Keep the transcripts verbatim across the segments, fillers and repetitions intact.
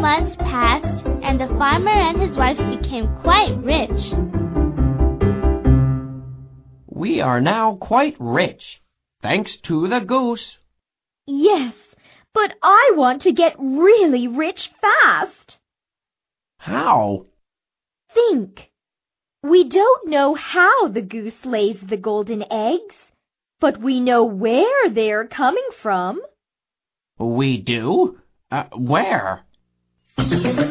months passed, and the farmer and his wife became quite rich. We are now quite rich, thanks to the goose. Yes, but I want to get really rich fast. How? Think. We don't know how the goose lays the golden eggs, but we know where they're coming from. We do? Uh, where? From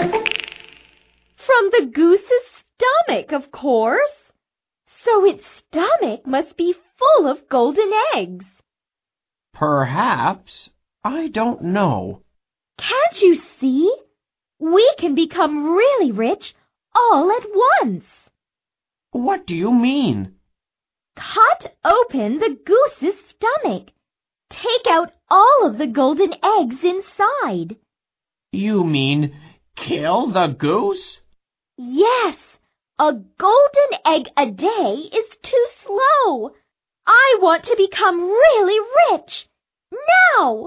the goose's stomach, of course. So its stomach must be full of golden eggs. Perhaps. I don't know. Can't you see? We can become really rich all at once. What do you mean? Cut open the goose's stomach. Take out all of the golden eggs inside. You mean kill the goose? Yes, a golden egg a day is too slow. I want to become really rich. Now!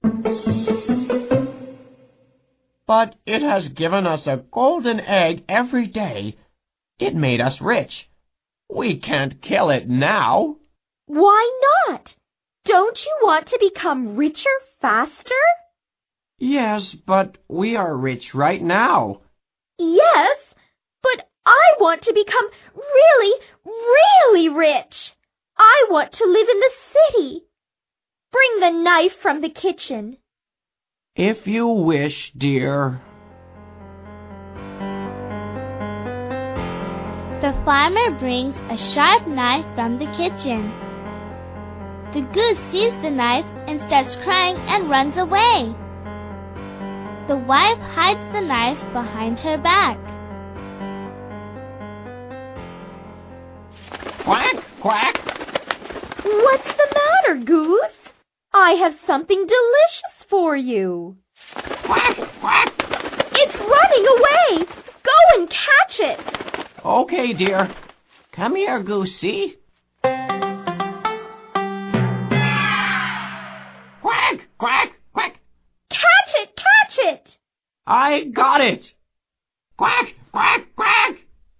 But it has given us a golden egg every day. It made us rich. We can't kill it now. Why not? Don't you want to become richer faster? Yes, but we are rich right now. Yes, but I want to become really, really rich. I want to live in the city. Bring the knife from the kitchen. If you wish, dear. The farmer brings a sharp knife from the kitchen. The goose sees the knife and starts crying and runs away. The wife hides the knife behind her back. Quack, quack. What's the matter, Goose? I have something delicious for you. Quack, quack. It's running away. Go and catch it. Okay, dear. Come here, Goosey. Quack, quack, quack. Catch it, catch it. I got it. Quack, quack, quack.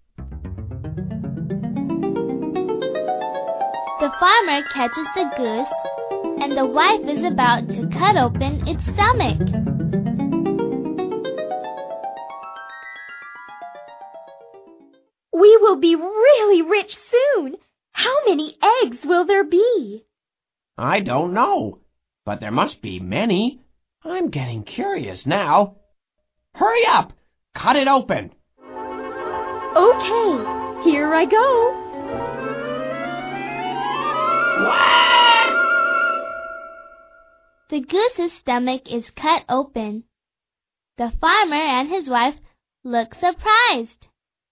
The farmer catches the goose, and the wife is about to cut open its stomach. We will be really rich soon. How many eggs will there be? I don't know, but there must be many. I'm getting curious now. Hurry up! Cut it open. Okay, here I go. Quack! The goose's stomach is cut open. The farmer and his wife look surprised.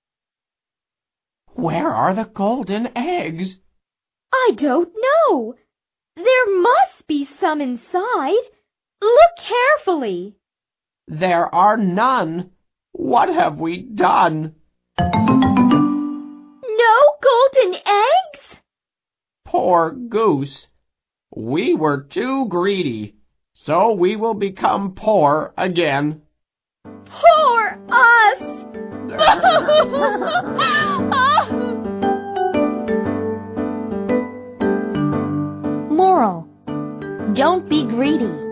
Where are the golden eggs? I don't know. There must be some inside. Look carefully. There are none. What have we done? No golden eggs? Poor goose. We were too greedy, so we will become poor again. Poor us! Moral: don't be greedy.